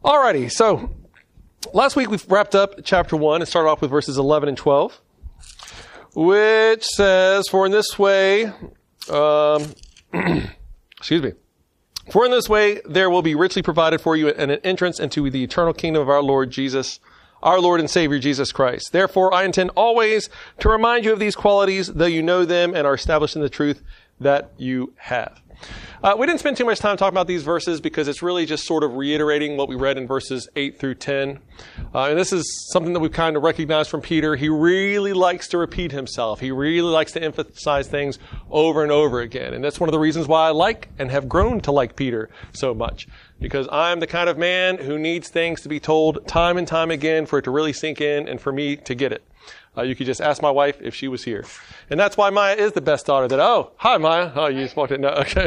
Alrighty, so last week we wrapped up chapter 1 and started off with verses 11 and 12, which says, For in this way there will be richly provided for you an entrance into the eternal kingdom of our Lord and Savior Jesus Christ. Therefore, I intend always to remind you of these qualities, though you know them and are established in the truth that you have. We didn't spend too much time talking about these verses because it's really just sort of reiterating what we read in verses 8 through 10. And this is something that we've kind of recognized from Peter. He really likes to repeat himself. He really likes to emphasize things over and over again. And that's one of the reasons why I like and have grown to like Peter so much. Because I'm the kind of man who needs things to be told time and time again for it to really sink in and for me to get it. You could just ask my wife if she was here. And that's why Maya is the best daughter. Hi, Maya. Oh, you just walked in. No, okay.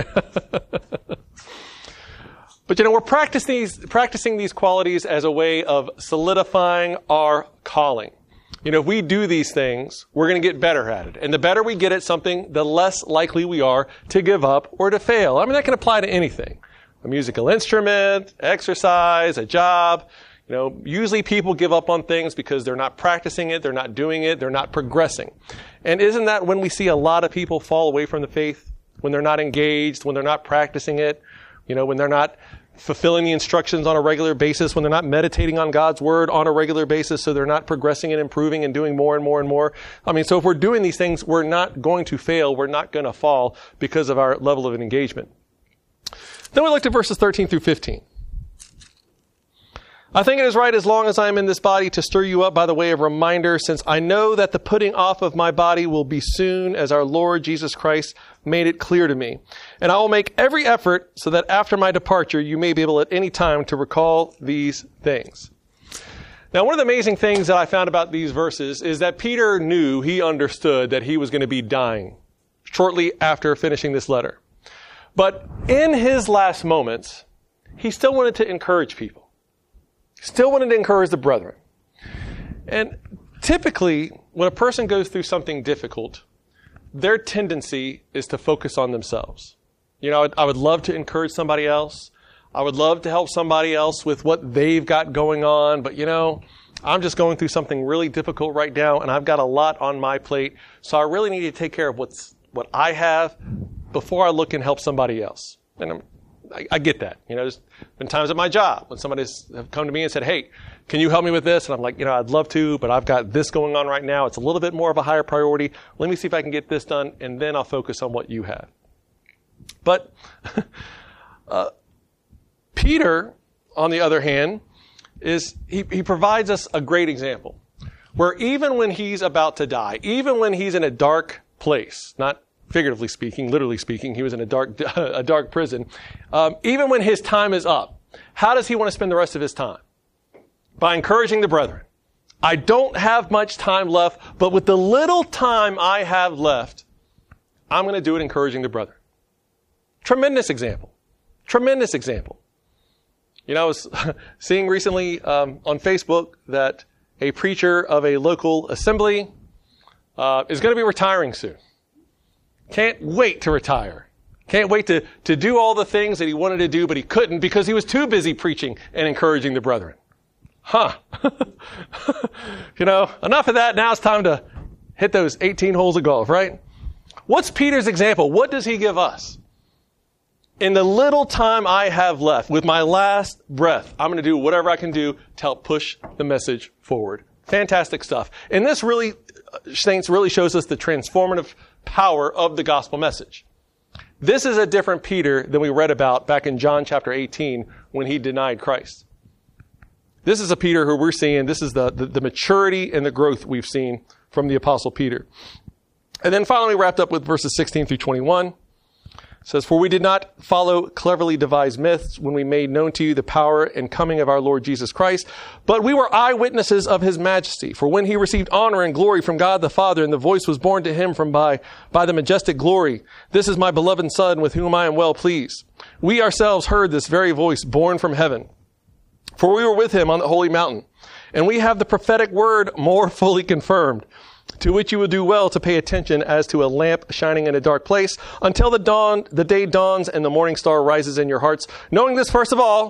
But, we're practicing these qualities as a way of solidifying our calling. If we do these things, we're going to get better at it. And the better we get at something, the less likely we are to give up or to fail. I mean, that can apply to anything. A musical instrument, exercise, a job. Usually people give up on things because they're not practicing it, they're not doing it, they're not progressing. And isn't that when we see a lot of people fall away from the faith? When they're not engaged, when they're not practicing it, when they're not fulfilling the instructions on a regular basis, when they're not meditating on God's word on a regular basis, so they're not progressing and improving and doing more and more and more. So if we're doing these things, we're not going to fail, we're not going to fall because of our level of engagement. Then we looked at verses 13 through 15. I think it is right as long as I am in this body to stir you up by the way of reminder, since I know that the putting off of my body will be soon as our Lord Jesus Christ made it clear to me. And I will make every effort so that after my departure you may be able at any time to recall these things. Now, one of the amazing things that I found about these verses is that Peter knew, he understood that he was going to be dying shortly after finishing this letter. But in his last moments, he still wanted to encourage people. Still wanted to encourage the brethren. And typically, when a person goes through something difficult, their tendency is to focus on themselves. I would love to encourage somebody else. I would love to help somebody else with what they've got going on. But, I'm just going through something really difficult right now, and I've got a lot on my plate. So I really need to take care of what I have before I look and help somebody else. And I get that. There's been times at my job when somebody's have come to me and said, hey, can you help me with this? And I'm like, I'd love to, but I've got this going on right now. It's a little bit more of a higher priority. Let me see if I can get this done, and then I'll focus on what you have. But Peter, on the other hand, he provides us a great example where even when he's about to die, even when he's in a dark place, not figuratively speaking, literally speaking, he was in a dark prison. Even when his time is up, how does he want to spend the rest of his time? By encouraging the brethren. I don't have much time left, but with the little time I have left, I'm going to do it encouraging the brethren. Tremendous example. Tremendous example. I was seeing recently on Facebook that a preacher of a local assembly is going to be retiring soon. Can't wait to retire. Can't wait to do all the things that he wanted to do, but he couldn't because he was too busy preaching and encouraging the brethren. Enough of that. Now it's time to hit those 18 holes of golf, right? What's Peter's example? What does he give us? In the little time I have left, with my last breath, I'm going to do whatever I can do to help push the message forward. Fantastic stuff. And this really, saints, really shows us the transformative power of the gospel message. This is a different Peter than we read about back in John chapter 18 when he denied Christ. This is a Peter who we're seeing. This is the maturity and the growth we've seen from the Apostle Peter. And then finally wrapped up with verses 16 through 21. It says, For we did not follow cleverly devised myths when we made known to you the power and coming of our Lord Jesus Christ, but we were eyewitnesses of his majesty. For when he received honor and glory from God the Father, and the voice was borne to him from by the majestic glory, This is my beloved Son, with whom I am well pleased. We ourselves heard this very voice borne from heaven. For we were with him on the holy mountain, and we have the prophetic word more fully confirmed, to which you will do well to pay attention as to a lamp shining in a dark place until the day dawns and the morning star rises in your hearts, knowing this first of all,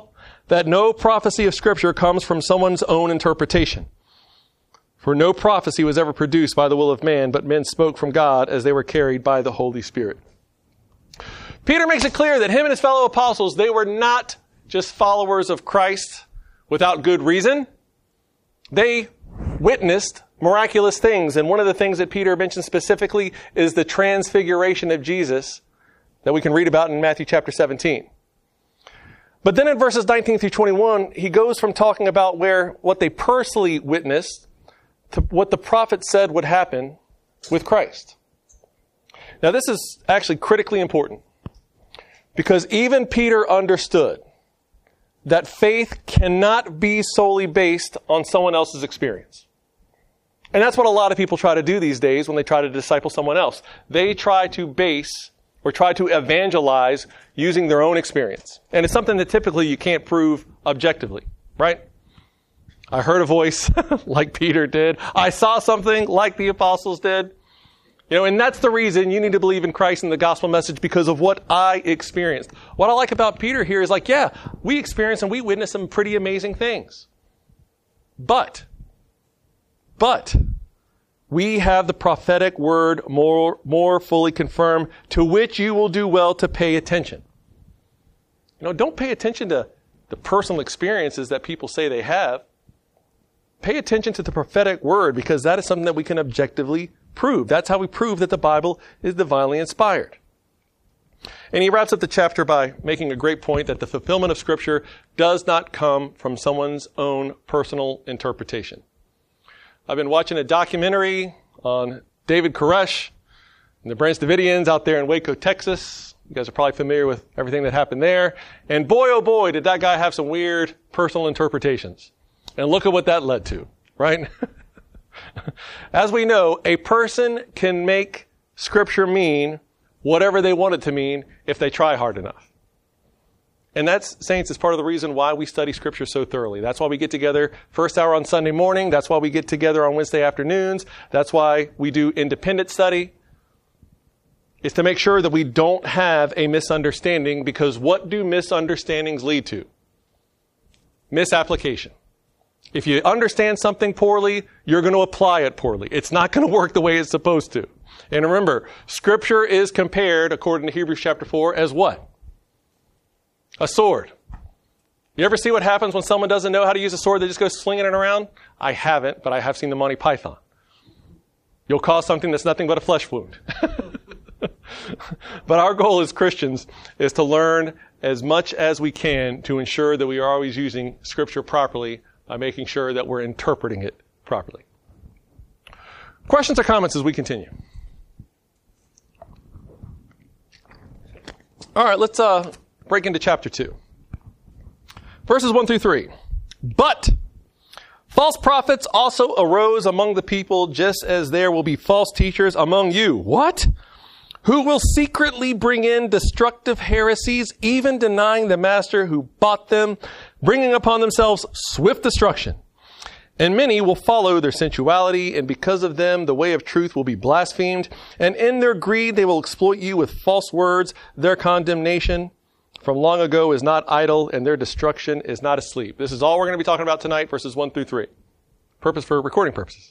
that no prophecy of Scripture comes from someone's own interpretation. For no prophecy was ever produced by the will of man, but men spoke from God as they were carried by the Holy Spirit. Peter makes it clear that him and his fellow apostles, they were not just followers of Christ without good reason. They witnessed miraculous things. And one of the things that Peter mentions specifically is the transfiguration of Jesus that we can read about in Matthew chapter 17. But then in verses 19 through 21, he goes from talking about what they personally witnessed to what the prophet said would happen with Christ. Now this is actually critically important because even Peter understood that faith cannot be solely based on someone else's experience. And that's what a lot of people try to do these days when they try to disciple someone else. They try to base or try to evangelize using their own experience. And it's something that typically you can't prove objectively, right? I heard a voice like Peter did. I saw something like the apostles did. And that's the reason you need to believe in Christ and the gospel message, because of what I experienced. What I like about Peter here is we experienced and we witnessed some pretty amazing things. But we have the prophetic word more fully confirmed, to which you will do well to pay attention. Don't pay attention to the personal experiences that people say they have. Pay attention to the prophetic word, because that is something that we can objectively prove. That's how we prove that the Bible is divinely inspired. And he wraps up the chapter by making a great point that the fulfillment of Scripture does not come from someone's own personal interpretation. I've been watching a documentary on David Koresh and the Branch Davidians out there in Waco, Texas. You guys are probably familiar with everything that happened there. And boy, oh boy, did that guy have some weird personal interpretations. And look at what that led to, right? As we know, a person can make Scripture mean whatever they want it to mean if they try hard enough. And that's, saints, is part of the reason why we study Scripture so thoroughly. That's why we get together first hour on Sunday morning. That's why we get together on Wednesday afternoons. That's why we do independent study. It's to make sure that we don't have a misunderstanding, because what do misunderstandings lead to? Misapplication. If you understand something poorly, you're going to apply it poorly. It's not going to work the way it's supposed to. And remember, Scripture is compared, according to Hebrews chapter 4, as what? A sword. You ever see what happens when someone doesn't know how to use a sword? They just go slinging it around? I haven't, but I have seen the Monty Python. You'll cause something that's nothing but a flesh wound. But our goal as Christians is to learn as much as we can to ensure that we are always using Scripture properly by making sure that we're interpreting it properly. Questions or comments as we continue? All right, let's break into chapter 2. Verses 1 through 3. But false prophets also arose among the people, just as there will be false teachers among you. What? Who will secretly bring in destructive heresies, even denying the master who bought them, bringing upon themselves swift destruction. And many will follow their sensuality, and because of them the way of truth will be blasphemed. And in their greed they will exploit you with false words. Their condemnation from long ago is not idle, and their destruction is not asleep. This is all we're going to be talking about tonight, verses 1 through 3. Purpose for recording purposes.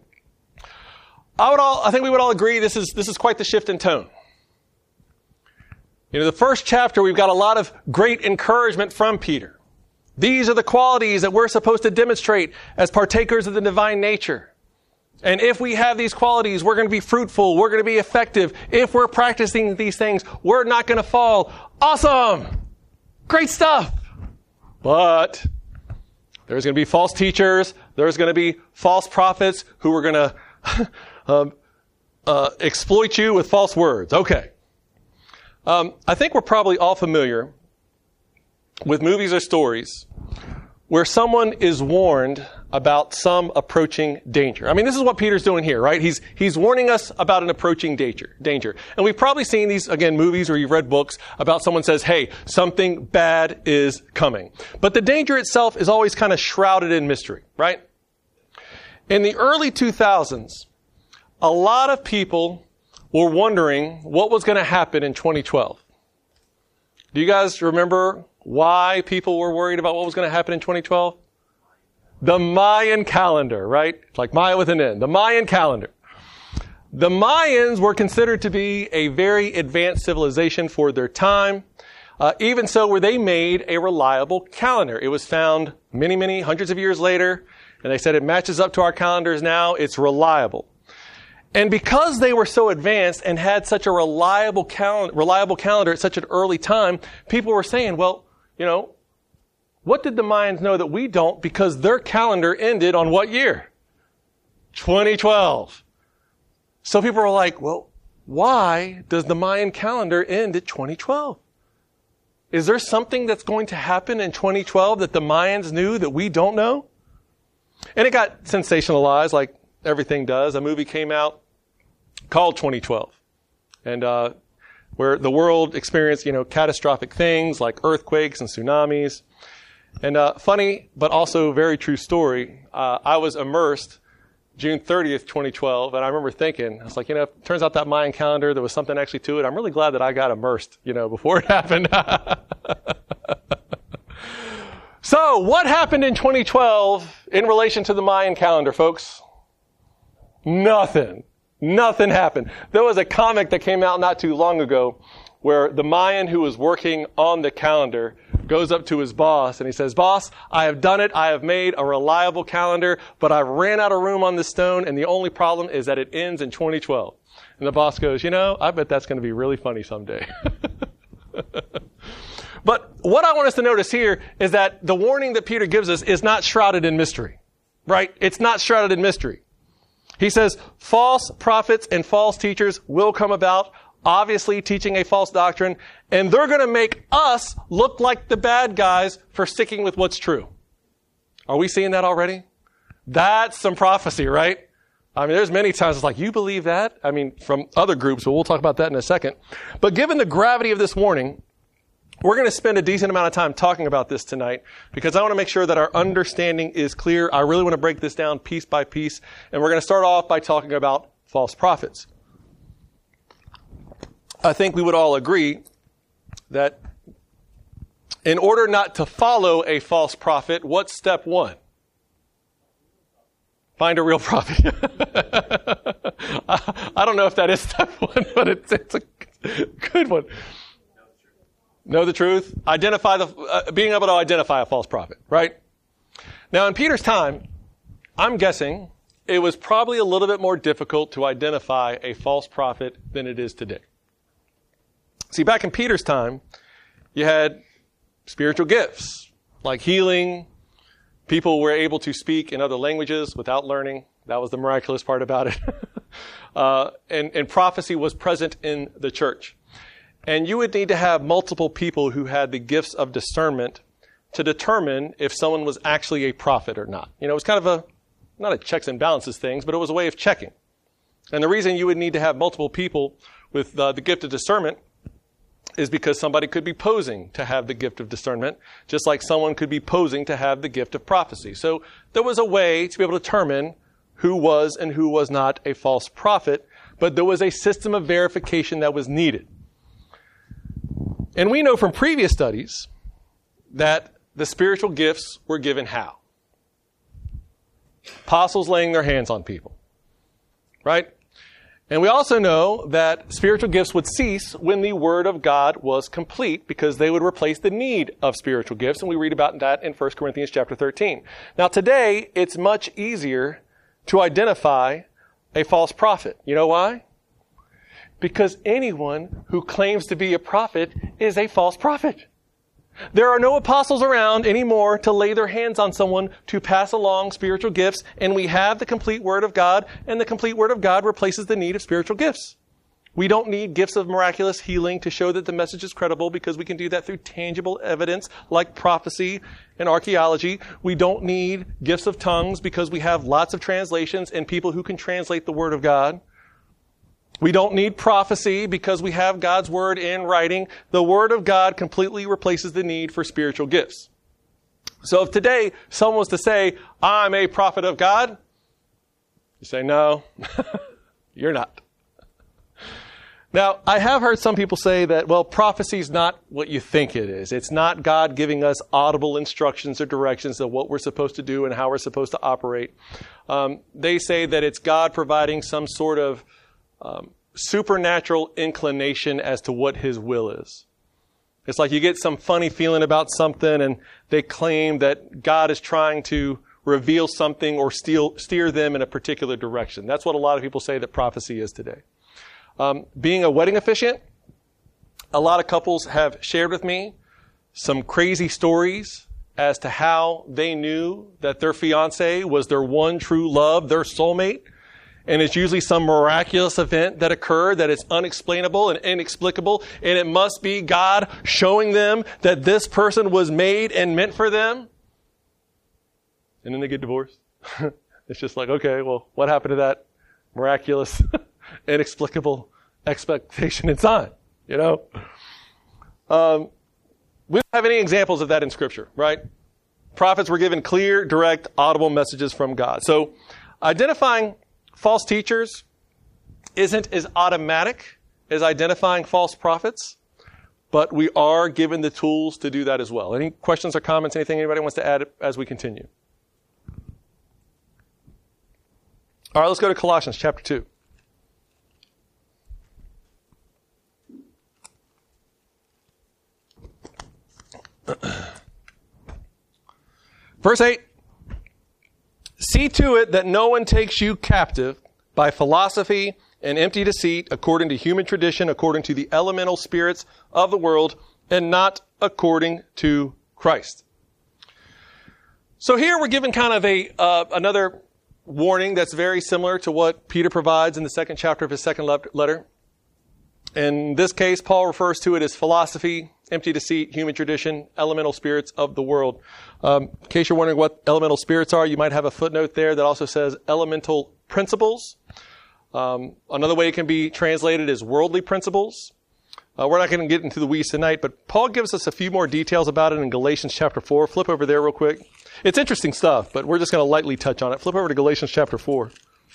I think we would all agree this is quite the shift in tone. The first chapter, we've got a lot of great encouragement from Peter. These are the qualities that we're supposed to demonstrate as partakers of the divine nature. And if we have these qualities, we're going to be fruitful. We're going to be effective. If we're practicing these things, we're not going to fall. Awesome! Great stuff! But there's going to be false teachers. There's going to be false prophets who are going to exploit you with false words. Okay. I think we're probably all familiar with movies or stories where someone is warned about some approaching danger. I mean, this is what Peter's doing here, right? He's warning us about an approaching danger. And we've probably seen these, again, movies or you've read books about someone says, hey, something bad is coming. But the danger itself is always kind of shrouded in mystery, right? In the early 2000s, a lot of people were wondering what was going to happen in 2012. Do you guys remember why people were worried about what was going to happen in 2012? The Mayan calendar, right? It's like Maya with an N. The Mayan calendar. The Mayans were considered to be a very advanced civilization for their time. Even so, where they made a reliable calendar. It was found many hundreds of years later, and they said it matches up to our calendars now. It's reliable. And because they were so advanced and had such a reliable calendar at such an early time, people were saying, well, what did the Mayans know that we don't? Because their calendar ended on what year? 2012. So people were like, well, why does the Mayan calendar end at 2012? Is there something that's going to happen in 2012 that the Mayans knew that we don't know? And it got sensationalized like everything does. A movie came out called 2012. And where the world experienced, catastrophic things like earthquakes and tsunamis. And funny, but also very true story. I was immersed June 30th, 2012, and I remember thinking, I was like, it turns out that Mayan calendar, there was something actually to it. I'm really glad that I got immersed, before it happened. So, what happened in 2012 in relation to the Mayan calendar, folks? Nothing. Nothing happened. There was a comic that came out not too long ago where the Mayan who was working on the calendar goes up to his boss and he says, "Boss, I have done it. I have made a reliable calendar, but I ran out of room on the stone, and the only problem is that it ends in 2012. And the boss goes, I bet that's going to be really funny someday. But what I want us to notice here is that the warning that Peter gives us is not shrouded in mystery, right? It's not shrouded in mystery. He says, false prophets and false teachers will come about, obviously teaching a false doctrine, and they're going to make us look like the bad guys for sticking with what's true. Are we seeing that already? That's some prophecy, right? There's many times it's like, you believe that? From other groups, but we'll talk about that in a second. But given the gravity of this warning, we're going to spend a decent amount of time talking about this tonight because I want to make sure that our understanding is clear. I really want to break this down piece by piece, and we're going to start off by talking about false prophets. I think we would all agree that in order not to follow a false prophet, what's step one? Find a real prophet. I don't know if that is step one, but it's a good one. Know the truth. Identify being able to identify a false prophet, right? Now, in Peter's time, I'm guessing it was probably a little bit more difficult to identify a false prophet than it is today. See, back in Peter's time, you had spiritual gifts like healing. People were able to speak in other languages without learning. That was the miraculous part about it. And prophecy was present in the church. And you would need to have multiple people who had the gifts of discernment to determine if someone was actually a prophet or not. It was kind of not a checks and balances things, but it was a way of checking. And the reason you would need to have multiple people with the gift of discernment is because somebody could be posing to have the gift of discernment, just like someone could be posing to have the gift of prophecy. So there was a way to be able to determine who was and who was not a false prophet, but there was a system of verification that was needed. And we know from previous studies that the spiritual gifts were given how? Apostles laying their hands on people, right? And we also know that spiritual gifts would cease when the Word of God was complete because they would replace the need of spiritual gifts. And we read about that in 1 Corinthians chapter 13. Now today, it's much easier to identify a false prophet. You know why? Because anyone who claims to be a prophet is a false prophet. There are no apostles around anymore to lay their hands on someone to pass along spiritual gifts, and we have the complete Word of God, and the complete Word of God replaces the need of spiritual gifts. We don't need gifts of miraculous healing to show that the message is credible because we can do that through tangible evidence like prophecy and archaeology. We don't need gifts of tongues because we have lots of translations and people who can translate the Word of God. We don't need prophecy because we have God's Word in writing. The Word of God completely replaces the need for spiritual gifts. So if today someone was to say, I'm a prophet of God, you say, no, you're not. Now, I have heard some people say that, well, prophecy is not what you think it is. It's not God giving us audible instructions or directions of what we're supposed to do and how we're supposed to operate. They say that it's God providing some sort of supernatural inclination as to what his will is. It's like you get some funny feeling about something and they claim that God is trying to reveal something or steer them in a particular direction. That's what a lot of people say that prophecy is today. Being a wedding officiant, a lot of couples have shared with me some crazy stories as to how they knew that their fiance was their one true love, their soulmate. And it's usually some miraculous event that occurred that is unexplainable and inexplicable. And it must be God showing them that this person was made and meant for them. And then they get divorced. It's just like, okay, well, what happened to that miraculous, inexplicable expectation and sign? You know? We don't have any examples of that in Scripture, right? Prophets were given clear, direct, audible messages from God. So identifying false teachers isn't as automatic as identifying false prophets, but we are given the tools to do that as well. Any questions or comments, anything anybody wants to add as we continue? All right, let's go to Colossians chapter 2. Verse 8. See to it that no one takes you captive by philosophy and empty deceit, according to human tradition, according to the elemental spirits of the world, and not according to Christ. So here we're given kind of another warning that's very similar to what Peter provides in the second chapter of his second letter. In this case, Paul refers to it as philosophy, empty deceit, human tradition, elemental spirits of the world. In case you're wondering what elemental spirits are, you might have a footnote there that also says elemental principles. Another way it can be translated is worldly principles. We're not going to get into the weeds tonight, but Paul gives us a few more details about it in Galatians chapter 4. Flip over there real quick. It's interesting stuff, but we're just going to lightly touch on it. Flip over to Galatians chapter 4.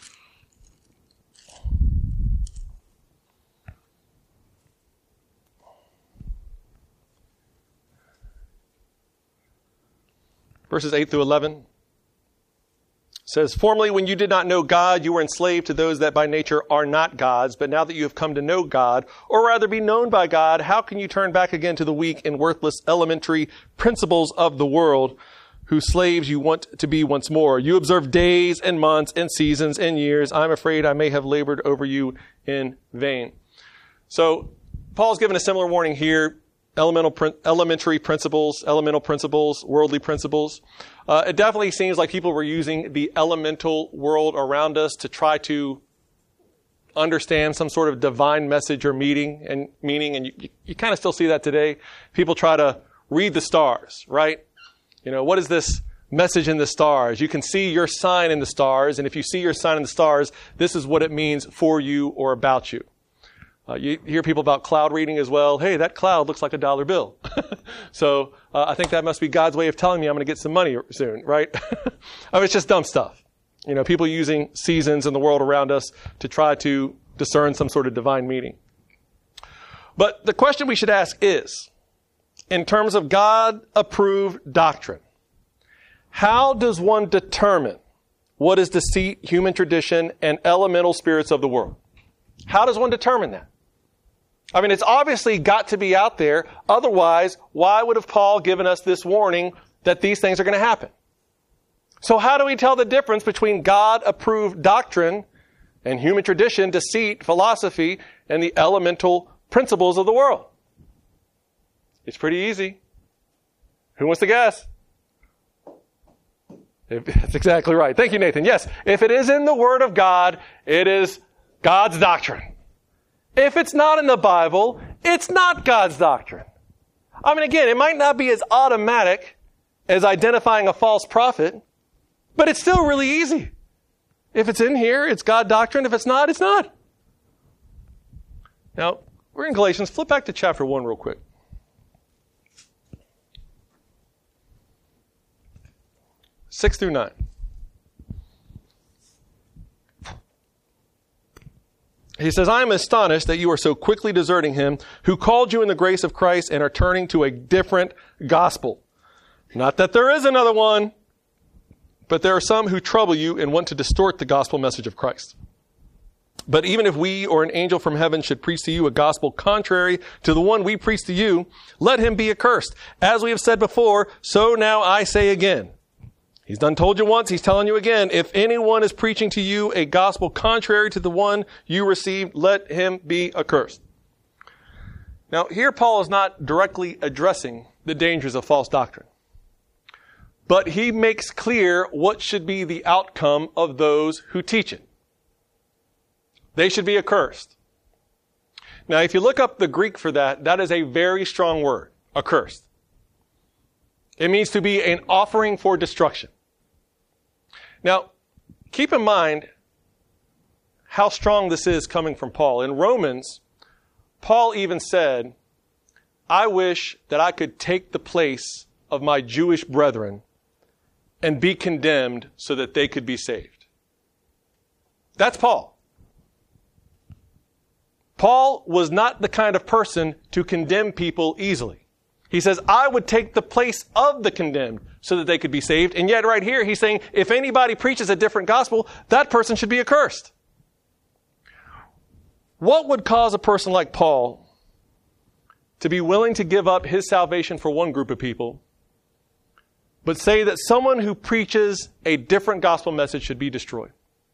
Verses 8 through 11 says, formerly when you did not know God, you were enslaved to those that by nature are not gods. But now that you have come to know God, or rather be known by God, how can you turn back again to the weak and worthless elementary principles of the world, whose slaves you want to be once more? You observe days and months and seasons and years. I'm afraid I may have labored over you in vain. So Paul's given a similar warning here. Elementary principles, elemental principles, worldly principles. It definitely seems like people were using the elemental world around us to try to understand some sort of divine message or meaning, and you kind of still see that today. People try to read the stars, right? You know, what is this message in the stars? You can see your sign in the stars, and if you see your sign in the stars, this is what it means for you or about you. You hear people about cloud reading as well. Hey, that cloud looks like a dollar bill. So I think that must be God's way of telling me I'm going to get some money soon, right? I mean, it's just dumb stuff. You know, people using seasons in the world around us to try to discern some sort of divine meaning. But the question we should ask is, in terms of God-approved doctrine, how does one determine what is deceit, human tradition, and elemental spirits of the world? How does one determine that? I mean, it's obviously got to be out there. Otherwise, why would have Paul given us this warning that these things are going to happen? So how do we tell the difference between God-approved doctrine and human tradition, deceit, philosophy, and the elemental principles of the world? It's pretty easy. Who wants to guess? That's exactly right. Thank you, Nathan. Yes, if it is in the Word of God, it is God's doctrine. If it's not in the Bible, it's not God's doctrine. I mean, again, it might not be as automatic as identifying a false prophet, but it's still really easy. If it's in here, it's God's doctrine. If it's not, it's not. Now, we're in Galatians. Flip back to chapter 1 real quick. Six through 9. He says, I am astonished that you are so quickly deserting him who called you in the grace of Christ and are turning to a different gospel. Not that there is another one, but there are some who trouble you and want to distort the gospel message of Christ. But even if we or an angel from heaven should preach to you a gospel contrary to the one we preach to you, let him be accursed. As we have said before, so now I say again. He's done told you once, he's telling you again. If anyone is preaching to you a gospel contrary to the one you received, let him be accursed. Now, here Paul is not directly addressing the dangers of false doctrine. But he makes clear what should be the outcome of those who teach it. They should be accursed. Now, if you look up the Greek for that, that is a very strong word, accursed. It means to be an offering for destruction. Now, keep in mind how strong this is coming from Paul. In Romans, Paul even said, I wish that I could take the place of my Jewish brethren and be condemned so that they could be saved. That's Paul. Paul was not the kind of person to condemn people easily. He says, I would take the place of the condemned so that they could be saved. And yet right here, he's saying, if anybody preaches a different gospel, that person should be accursed. What would cause a person like Paul to be willing to give up his salvation for one group of people, but say that someone who preaches a different gospel message should be destroyed?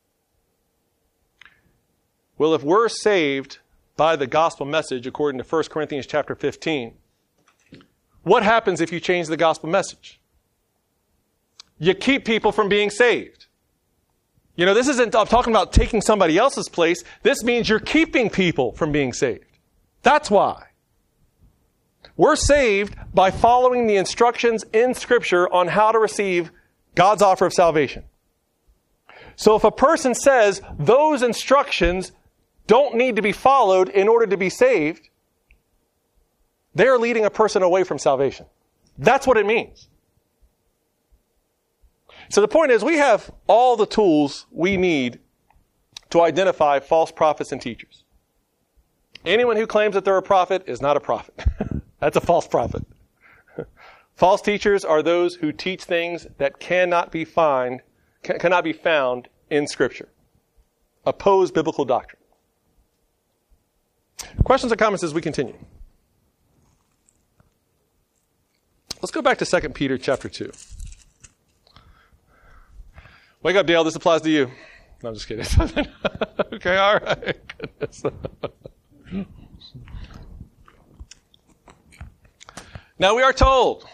Well, if we're saved by the gospel message, according to 1 Corinthians chapter 15, what happens if you change the gospel message? You keep people from being saved. You know, this isn't, I'm talking about taking somebody else's place. This means you're keeping people from being saved. That's why. We're saved by following the instructions in Scripture on how to receive God's offer of salvation. So if a person says those instructions don't need to be followed in order to be saved, they're leading a person away from salvation. That's what it means. So the point is, we have all the tools we need to identify false prophets and teachers. Anyone who claims that they're a prophet is not a prophet. That's a false prophet. False teachers are those who teach things that cannot be found in Scripture. Oppose biblical doctrine. Questions or comments as we continue? Let's go back to 2 Peter chapter 2. Wake up, Dale. This applies to you. No, I'm just kidding. Okay, all right. Goodness. Now we are told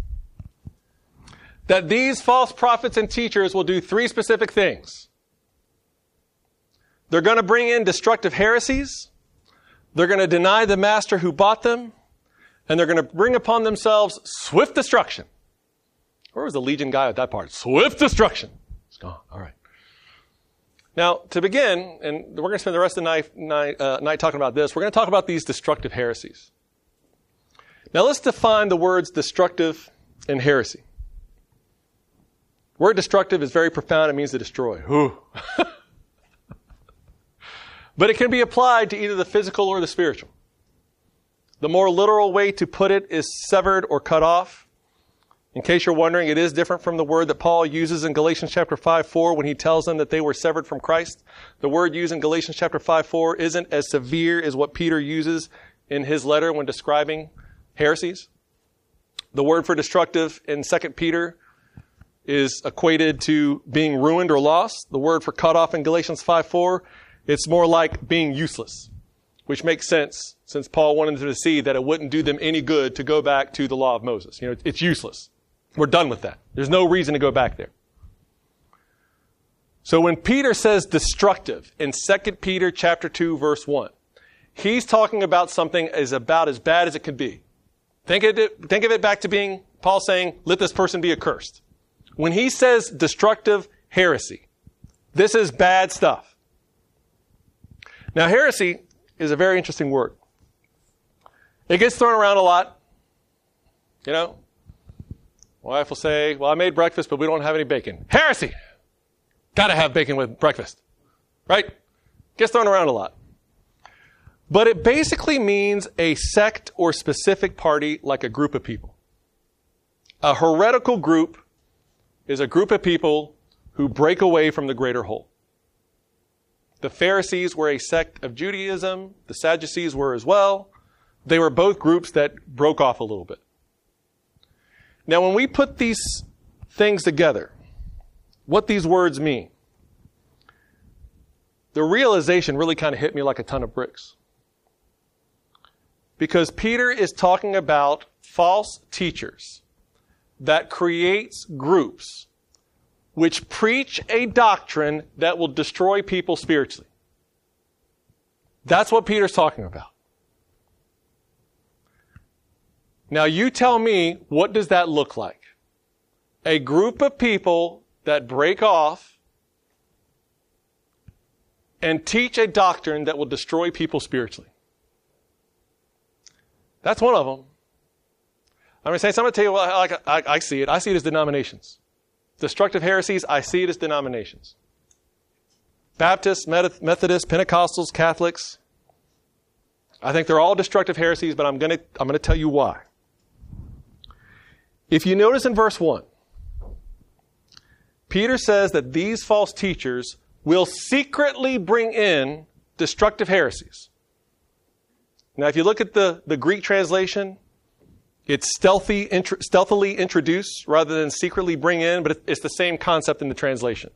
that these false prophets and teachers will do three specific things. They're going to bring in destructive heresies. They're going to deny the master who bought them. And they're going to bring upon themselves swift destruction. Where was the Legion guy at that part? Swift destruction. It's gone. All right. Now, to begin, and we're going to spend the rest of the night talking about this, we're going to talk about these destructive heresies. Now, let's define the words destructive and heresy. The word destructive is very profound. It means to destroy. But it can be applied to either the physical or the spiritual. The more literal way to put it is severed or cut off. In case you're wondering, it is different from the word that Paul uses in Galatians chapter 5:4 when he tells them that they were severed from Christ. The word used in Galatians chapter 5:4 isn't as severe as what Peter uses in his letter when describing heresies. The word for destructive in 2 Peter is equated to being ruined or lost. The word for cut off in Galatians 5:4, it's more like being useless, which makes sense since Paul wanted them to see that it wouldn't do them any good to go back to the law of Moses. You know, it's useless. We're done with that. There's no reason to go back there. So when Peter says destructive in 2 Peter chapter 2 verse 1, he's talking about something is about as bad as it could be. Think of it back to being Paul saying, let this person be accursed. When he says destructive heresy, this is bad stuff. Now, heresy is a very interesting word. It gets thrown around a lot. You know, my wife will say, well, I made breakfast, but we don't have any bacon. Heresy! Got to have bacon with breakfast. Right? Gets thrown around a lot. But it basically means a sect or specific party, like a group of people. A heretical group is a group of people who break away from the greater whole. The Pharisees were a sect of Judaism. The Sadducees were as well. They were both groups that broke off a little bit. Now, when we put these things together, what these words mean, the realization really kind of hit me like a ton of bricks. Because Peter is talking about false teachers that creates groups which preach a doctrine that will destroy people spiritually. That's what Peter's talking about. Now you tell me, what does that look like? A group of people that break off and teach a doctrine that will destroy people spiritually. That's one of them. I'm going to tell you what I see it. I see it as denominations. Destructive heresies, I see it as denominations. Baptists, Methodists, Pentecostals, Catholics. I think they're all destructive heresies, but I'm going to tell you why. If you notice in verse 1, Peter says that these false teachers will secretly bring in destructive heresies. Now, if you look at the Greek translation, it's stealthily introduce rather than secretly bring in, but it's the same concept in the translation.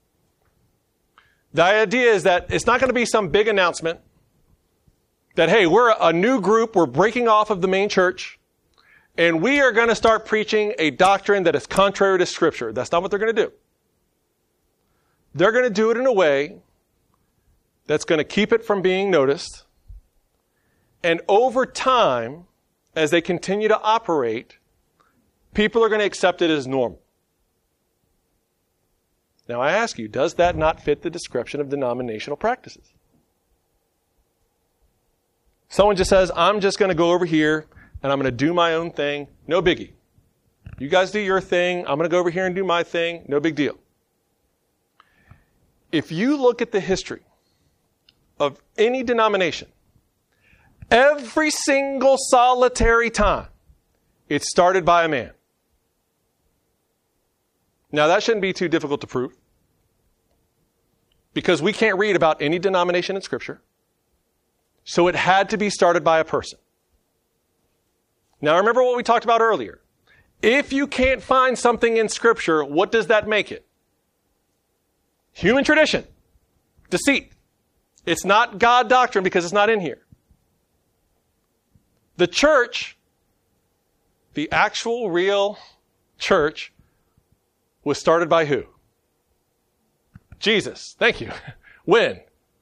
The idea is that it's not going to be some big announcement that, hey, we're a new group, we're breaking off of the main church, and we are going to start preaching a doctrine that is contrary to Scripture. That's not what they're going to do. They're going to do it in a way that's going to keep it from being noticed. And over time, as they continue to operate, people are going to accept it as normal. Now I ask you, does that not fit the description of denominational practices? Someone just says, I'm just going to go over here and I'm going to do my own thing. No biggie. You guys do your thing. I'm going to go over here and do my thing. No big deal. If you look at the history of any denomination, every single solitary time, it started by a man. Now, that shouldn't be too difficult to prove, because we can't read about any denomination in Scripture. So it had to be started by a person. Now, remember what we talked about earlier. If you can't find something in Scripture, what does that make it? Human tradition. Deceit. It's not God doctrine because it's not in here. The church, the actual real church, was started by who? Jesus. Thank you. When?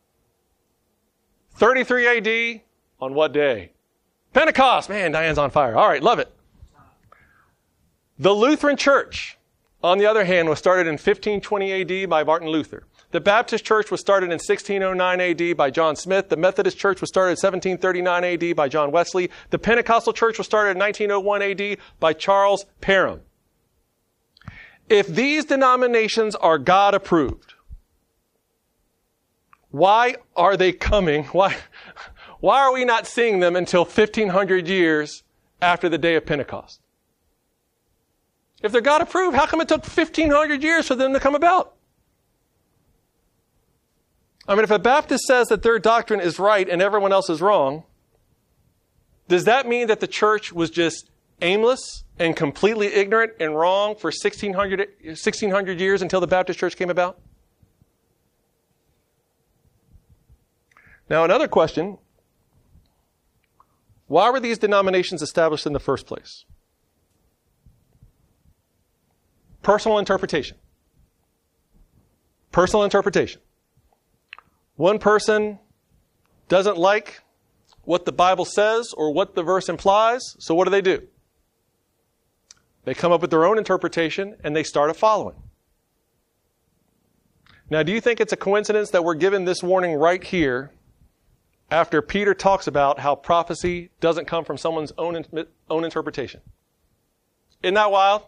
33 AD. On what day? Pentecost. Man, Diane's on fire. All right, love it. The Lutheran Church, on the other hand, was started in 1520 AD by Martin Luther. The Baptist Church was started in 1609 AD by John Smith. The Methodist Church was started in 1739 AD by John Wesley. The Pentecostal Church was started in 1901 AD by Charles Parham. If these denominations are God approved, why are they coming? Why are we not seeing them until 1500 years after the day of Pentecost? If they're God approved, how come it took 1500 years for them to come about? I mean, if a Baptist says that their doctrine is right and everyone else is wrong, does that mean that the church was just aimless and completely ignorant and wrong for 1600 years until the Baptist church came about? Now, another question. Why were these denominations established in the first place? Personal interpretation. Personal interpretation. One person doesn't like what the Bible says or what the verse implies, so what do? They come up with their own interpretation and they start a following. Now, do you think it's a coincidence that we're given this warning right here after Peter talks about how prophecy doesn't come from someone's own interpretation? Isn't that wild?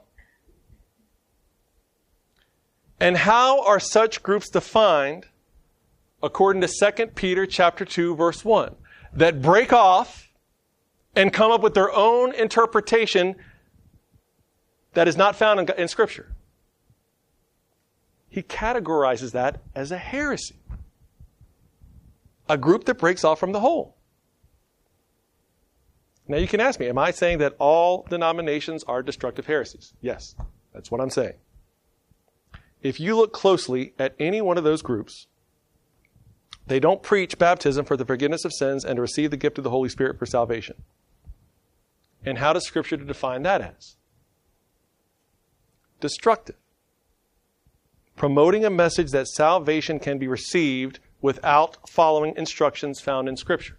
And how are such groups defined according to 2 Peter chapter 2, verse 1? that break off and come up with their own interpretation that is not found in Scripture. He categorizes that as a heresy. A group that breaks off from the whole. Now you can ask me, am I saying that all denominations are destructive heresies? Yes, that's what I'm saying. If you look closely at any one of those groups, they don't preach baptism for the forgiveness of sins and to receive the gift of the Holy Spirit for salvation. And how does Scripture define that as? Destructive. Promoting a message that salvation can be received without following instructions found in Scripture.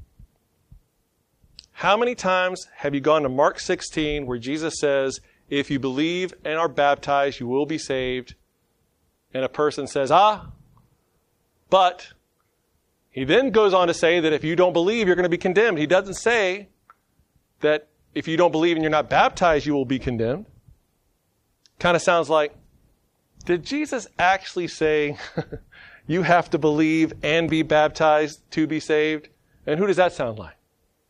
How many times have you gone to Mark 16 where Jesus says, if you believe and are baptized, you will be saved? And a person says, but he then goes on to say that if you don't believe, you're going to be condemned. He doesn't say that if you don't believe and you're not baptized, you will be condemned. Kind of sounds like, did Jesus actually say you have to believe and be baptized to be saved? And who does that sound like?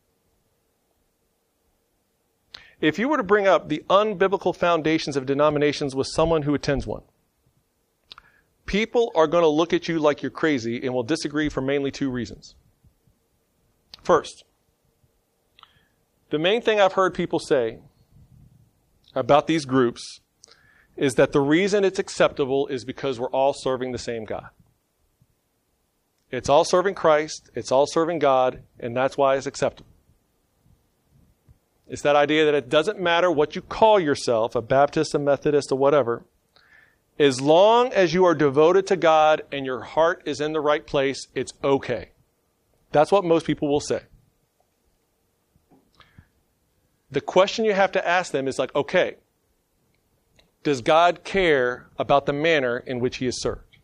If you were to bring up the unbiblical foundations of denominations with someone who attends one, people are going to look at you like you're crazy and will disagree for mainly two reasons. First, the main thing I've heard people say about these groups is that the reason it's acceptable is because we're all serving the same God. It's all serving Christ, it's all serving God, and that's why it's acceptable. It's that idea that it doesn't matter what you call yourself, a Baptist, a Methodist, or whatever, as long as you are devoted to God and your heart is in the right place, it's okay. That's what most people will say. The question you have to ask them is like, okay, does God care about the manner in which he is served?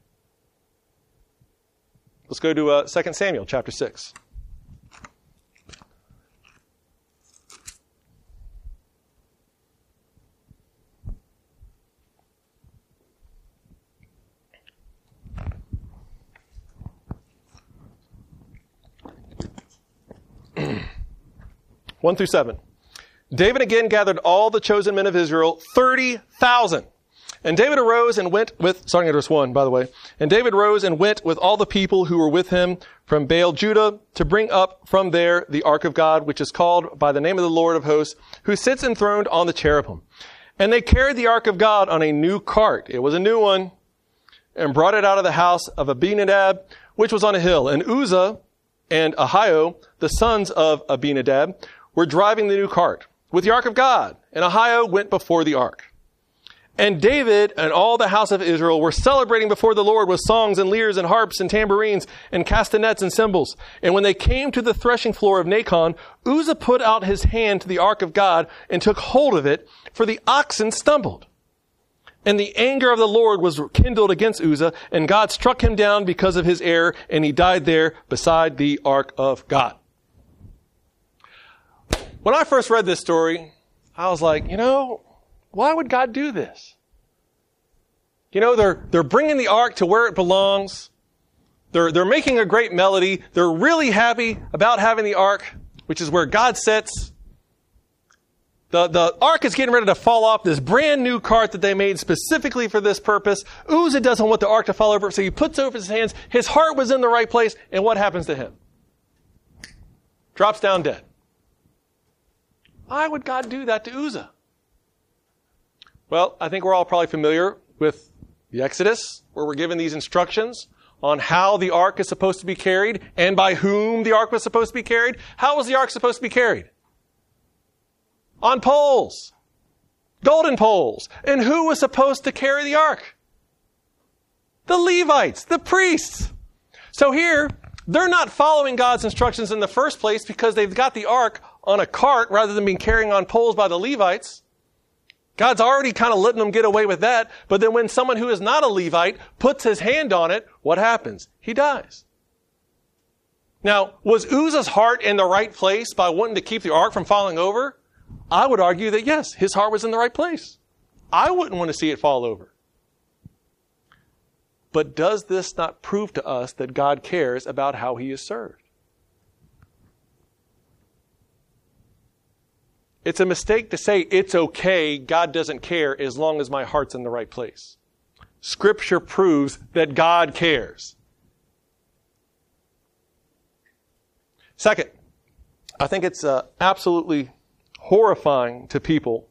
Let's go to 2 Samuel chapter 6. One through 7. David again gathered all the chosen men of Israel, 30,000. And David arose and went with, starting at verse 1, by the way. And David rose and went with all the people who were with him from Baal Judah to bring up from there the ark of God, which is called by the name of the Lord of hosts, who sits enthroned on the cherubim. And they carried the ark of God on a new cart. It was a new one. And brought it out of the house of Abinadab, which was on a hill. And Uzzah and Ahio, the sons of Abinadab, were driving the new cart with the ark of God. And Ahio went before the ark. And David and all the house of Israel were celebrating before the Lord with songs and lyres and harps and tambourines and castanets and cymbals. And when they came to the threshing floor of Nacon, Uzzah put out his hand to the ark of God and took hold of it, for the oxen stumbled. And the anger of the Lord was kindled against Uzzah, and God struck him down because of his error, and he died there beside the ark of God. When I first read this story, I was like, why would God do this? They're bringing the ark to where it belongs. They're making a great melody. They're really happy about having the ark, which is where God sits. The ark is getting ready to fall off this brand new cart that they made specifically for this purpose. Uzzah doesn't want the ark to fall over, so he puts it over his hands. His heart was in the right place, and what happens to him? Drops down dead. Why would God do that to Uzzah? Well, I think we're all probably familiar with the Exodus, where we're given these instructions on how the ark is supposed to be carried and by whom the ark was supposed to be carried. How was the ark supposed to be carried? On poles. Golden poles. And who was supposed to carry the ark? The Levites, the priests. So here, they're not following God's instructions in the first place because they've got the ark on a cart rather than being carried on poles by the Levites. God's already kind of letting them get away with that. But then when someone who is not a Levite puts his hand on it, what happens? He dies. Now, was Uzzah's heart in the right place by wanting to keep the ark from falling over? I would argue that yes, his heart was in the right place. I wouldn't want to see it fall over. But does this not prove to us that God cares about how he is served? It's a mistake to say it's okay, God doesn't care, as long as my heart's in the right place. Scripture proves that God cares. Second, I think it's absolutely horrifying to people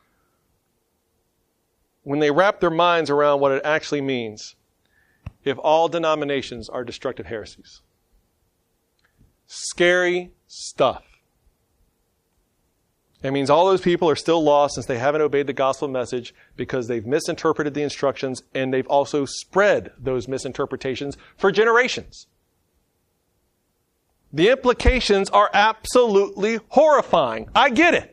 when they wrap their minds around what it actually means if all denominations are destructive heresies. Scary stuff. It means all those people are still lost since they haven't obeyed the gospel message because they've misinterpreted the instructions and they've also spread those misinterpretations for generations. The implications are absolutely horrifying. I get it.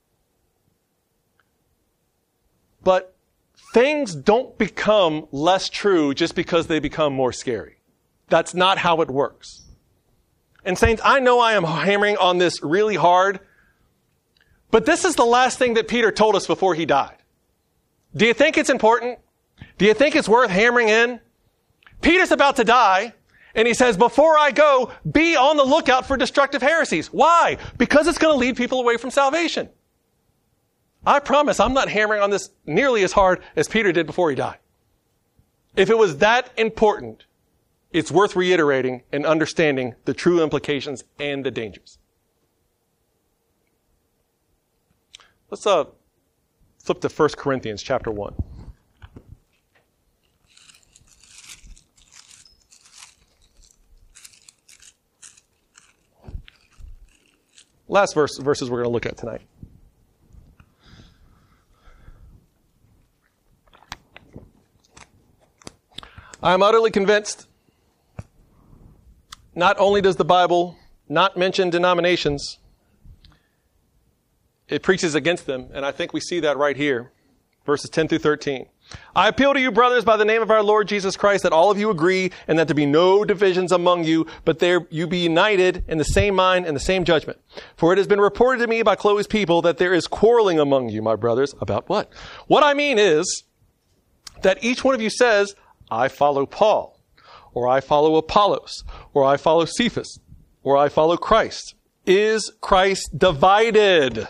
But things don't become less true just because they become more scary. That's not how it works. And saints, I know I am hammering on this really hard, but this is the last thing that Peter told us before he died. Do you think it's important? Do you think it's worth hammering in? Peter's about to die, and he says, before I go, be on the lookout for destructive heresies. Why? Because it's going to lead people away from salvation. I promise I'm not hammering on this nearly as hard as Peter did before he died. If it was that important, it's worth reiterating and understanding the true implications and the dangers. Let's flip to 1 Corinthians chapter 1. Last verses we're going to look at tonight. I am utterly convinced, not only does the Bible not mention denominations, it preaches against them, and I think we see that right here, verses 10 through 13. I appeal to you, brothers, by the name of our Lord Jesus Christ, that all of you agree, and that there be no divisions among you, but there you be united in the same mind and the same judgment. For it has been reported to me by Chloe's people that there is quarreling among you, my brothers, about what? What I mean is that each one of you says, I follow Paul, or I follow Apollos, or I follow Cephas, or I follow Christ. Is Christ divided?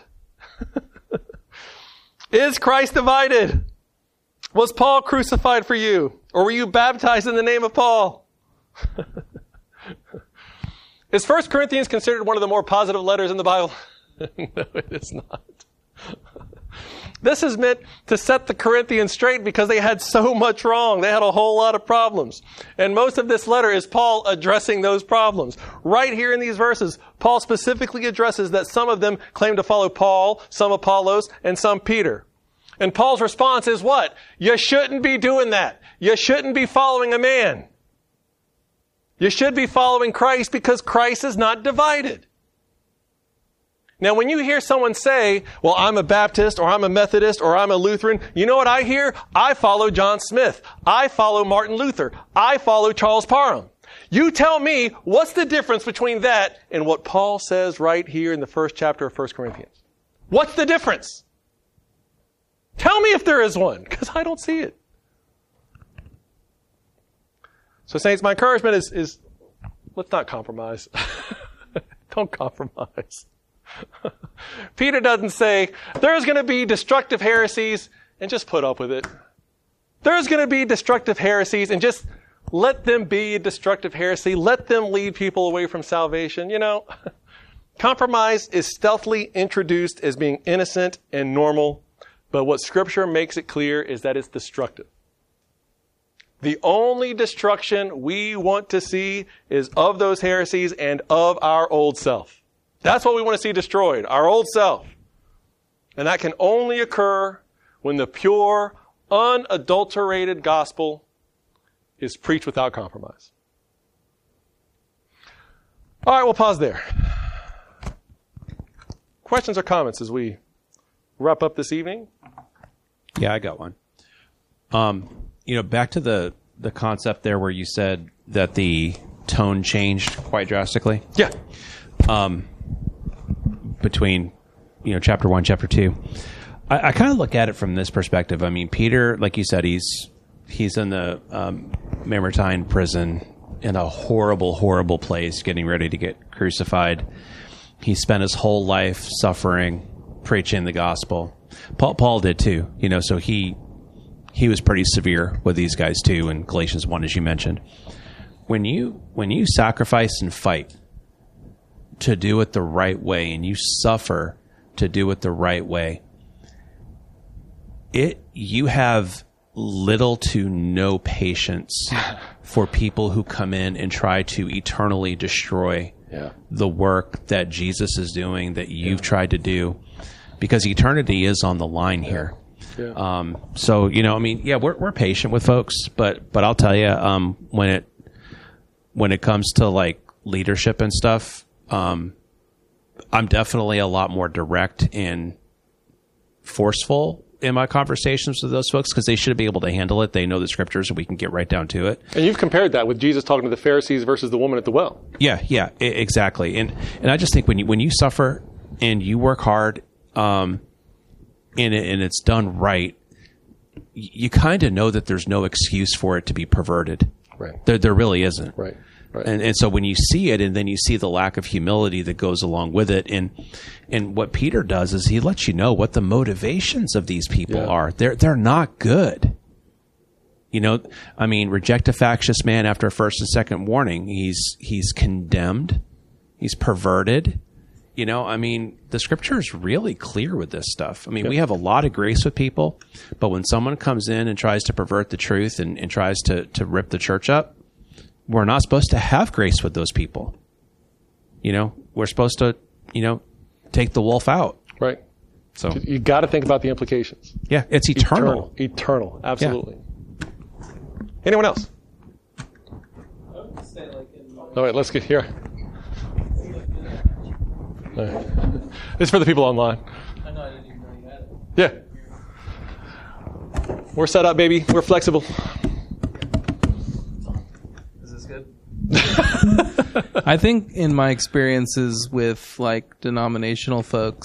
Is Christ divided? Was Paul crucified for you? Or were you baptized in the name of Paul? Is 1 Corinthians considered one of the more positive letters in the Bible? No, it is not. This is meant to set the Corinthians straight because they had so much wrong. They had a whole lot of problems. And most of this letter is Paul addressing those problems. Right here in these verses, Paul specifically addresses that some of them claim to follow Paul, some Apollos, and some Peter. And Paul's response is what? You shouldn't be doing that. You shouldn't be following a man. You should be following Christ because Christ is not divided. Now, when you hear someone say, well, I'm a Baptist, or I'm a Methodist, or I'm a Lutheran, you know what I hear? I follow John Smith. I follow Martin Luther. I follow Charles Parham. You tell me, what's the difference between that and what Paul says right here in the first chapter of 1 Corinthians? What's the difference? Tell me if there is one, because I don't see it. So, saints, my encouragement is let's not compromise. Don't compromise. Peter doesn't say, there's going to be destructive heresies, and just put up with it. There's going to be destructive heresies, and just let them be a destructive heresy. Let them lead people away from salvation. You know, compromise is stealthily introduced as being innocent and normal, but what Scripture makes it clear is that it's destructive. The only destruction we want to see is of those heresies and of our old self. That's what we want to see destroyed, our old self. And that can only occur when the pure, unadulterated gospel is preached without compromise. All right, we'll pause there. Questions or comments as we wrap up this evening? Yeah, I got one. Back to the concept there where you said that the tone changed quite drastically. Yeah. Between, chapter 1, chapter 2. I kind of look at it from this perspective. I mean, Peter, like you said, he's in the Mamertine prison in a horrible, horrible place, getting ready to get crucified. He spent his whole life suffering preaching the gospel. Paul did too, so he was pretty severe with these guys too in Galatians 1, as you mentioned. When you sacrifice and fight to do it the right way, and you suffer to do it the right way, you have little to no patience for people who come in and try to eternally destroy the work that Jesus is doing, that you've tried to do, because eternity is on the line here. Yeah. So, we're patient with folks, but I'll tell you, when it comes to like leadership and stuff, I'm definitely a lot more direct and forceful in my conversations with those folks, because they should be able to handle it. They know the scriptures, and we can get right down to it. And you've compared that with Jesus talking to the Pharisees versus the woman at the well. Yeah, exactly. And I just think when you suffer and you work hard, and it's done right, you kind of know that there's no excuse for it to be perverted. Right. There really isn't. Right. And so when you see it, and then you see the lack of humility that goes along with it, and what Peter does is he lets you know what the motivations of these people are. They're not good. Reject a factious man after a first and second warning. He's condemned. He's perverted. The scripture is really clear with this stuff. We have a lot of grace with people, but when someone comes in and tries to pervert the truth and tries to rip the church up, we're not supposed to have grace with those people. We're supposed to, take the wolf out. Right. So you got to think about the implications. Yeah, it's eternal. Eternal. Absolutely. Yeah. Anyone else? All right, let's get here. Right. This is for the people online. I know, I didn't even know you had it. Yeah. We're set up, baby. We're flexible. Is this good? I think in my experiences with like denominational folks,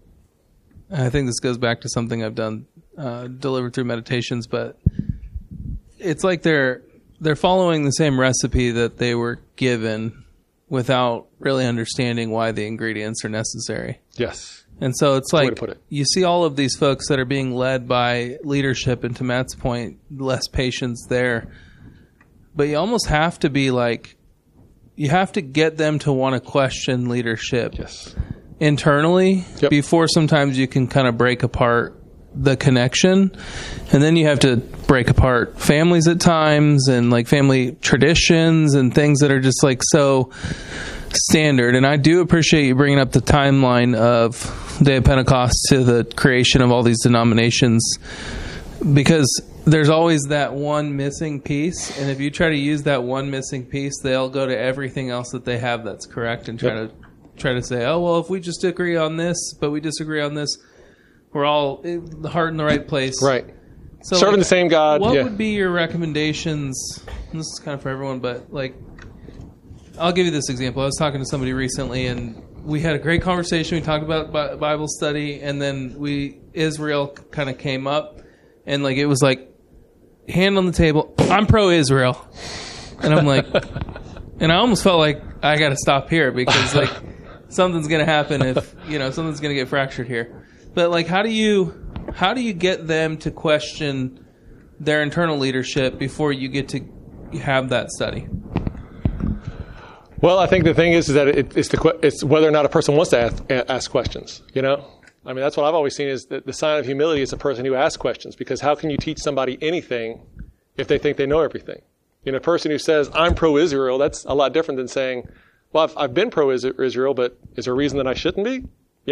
I think this goes back to something I've done delivered through meditations, but it's like they're following the same recipe that they were given without really understanding why the ingredients are necessary. Yes. And so it's like put it. You see all of these folks that are being led by leadership, and to Matt's point, less patience there. But you almost have to be like, you have to get them to want to question leadership internally before sometimes you can kind of break apart the connection. And then you have to break apart families at times, and like family traditions and things that are just like so standard. And I do appreciate you bringing up the timeline of Day of Pentecost to the creation of all these denominations, because there's always that one missing piece. And if you try to use that one missing piece, they'll go to everything else that they have that's correct and try to say, oh, well, if we just agree on this, but we disagree on this, we're all the heart in the right place. Right. So serving the same God. What would be your recommendations? And this is kind of for everyone, but like, I'll give you this example. I was talking to somebody recently, and we had a great conversation. We talked about Bible study, and then Israel kind of came up, and like it was like hand on the table. I'm pro-Israel, and I'm like, and I almost felt like I got to stop here because like something's going to happen if something's going to get fractured here. But like, how do you get them to question their internal leadership before you get to have that study? Well, I think the thing is that it's whether or not a person wants to ask questions. That's what I've always seen is that the sign of humility is a person who asks questions. Because how can you teach somebody anything if they think they know everything? A person who says I'm pro-Israel, that's a lot different than saying, well, I've been pro-Israel, but is there a reason that I shouldn't be?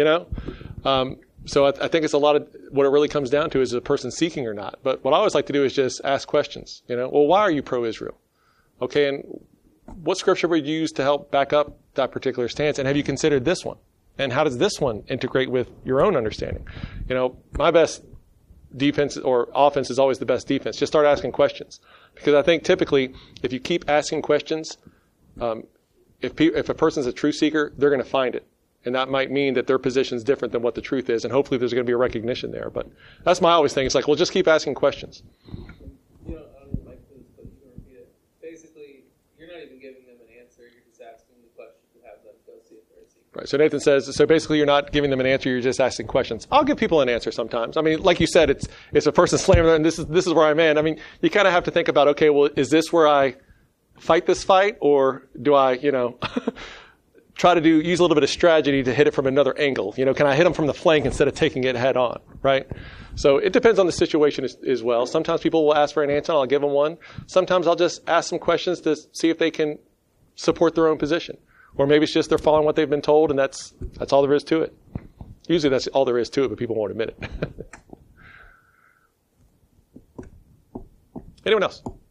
So I think it's a lot of what it really comes down to is a person seeking or not. But what I always like to do is just ask questions. Well, why are you pro-Israel? Okay, and what scripture would you use to help back up that particular stance? And have you considered this one? And how does this one integrate with your own understanding? My best defense or offense is always the best defense. Just start asking questions. Because I think typically if you keep asking questions, if a person's a truth seeker, they're going to find it. And that might mean that their position is different than what the truth is. And hopefully there's going to be a recognition there. But that's my always thing. It's like, well, just keep asking questions. I don't like this, but you can repeat it. Basically, you're not even giving them an answer. You're just asking the question to have them go see if they're a secret. Right. So Nathan says, so basically you're not giving them an answer, you're just asking questions. I'll give people an answer sometimes. I mean, like you said, it's a person slamming them, and this is where I'm in. I mean, you kind of have to think about, okay, well, is this where I fight this fight, or do I, try to use a little bit of strategy to hit it from another angle? Can I hit them from the flank instead of taking it head on, right? So it depends on the situation as well. Sometimes people will ask for an answer, and I'll give them one. Sometimes I'll just ask some questions to see if they can support their own position. Or maybe it's just they're following what they've been told, and that's all there is to it. Usually that's all there is to it, but people won't admit it. Anyone else?